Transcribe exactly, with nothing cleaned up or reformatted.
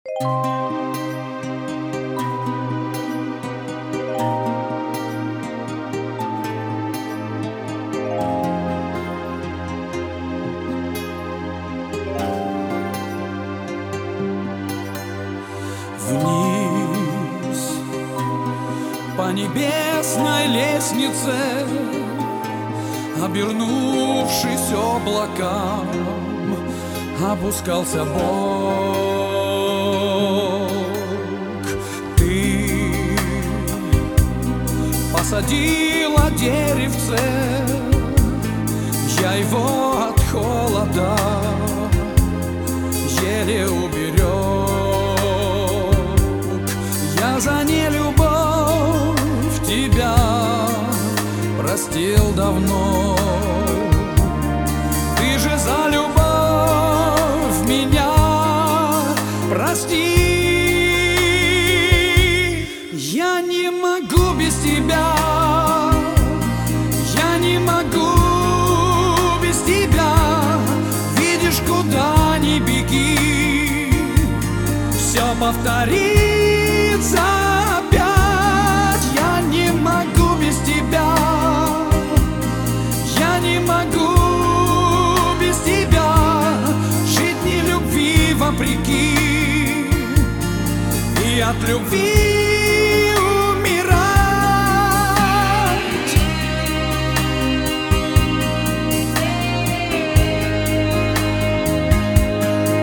Вниз по небесной лестнице, обернувшись облакам, опускался Бог. Ты посадила деревце, я его от холода еле уберег. Я за нелюбовь тебя простил давно. Ты же за любовь меня прости. Я не могу без тебя, я не могу без тебя. Видишь, куда ни беги, все повторится опять. Я не могу без тебя, я не могу без тебя жить ни любви вопреки, и от любви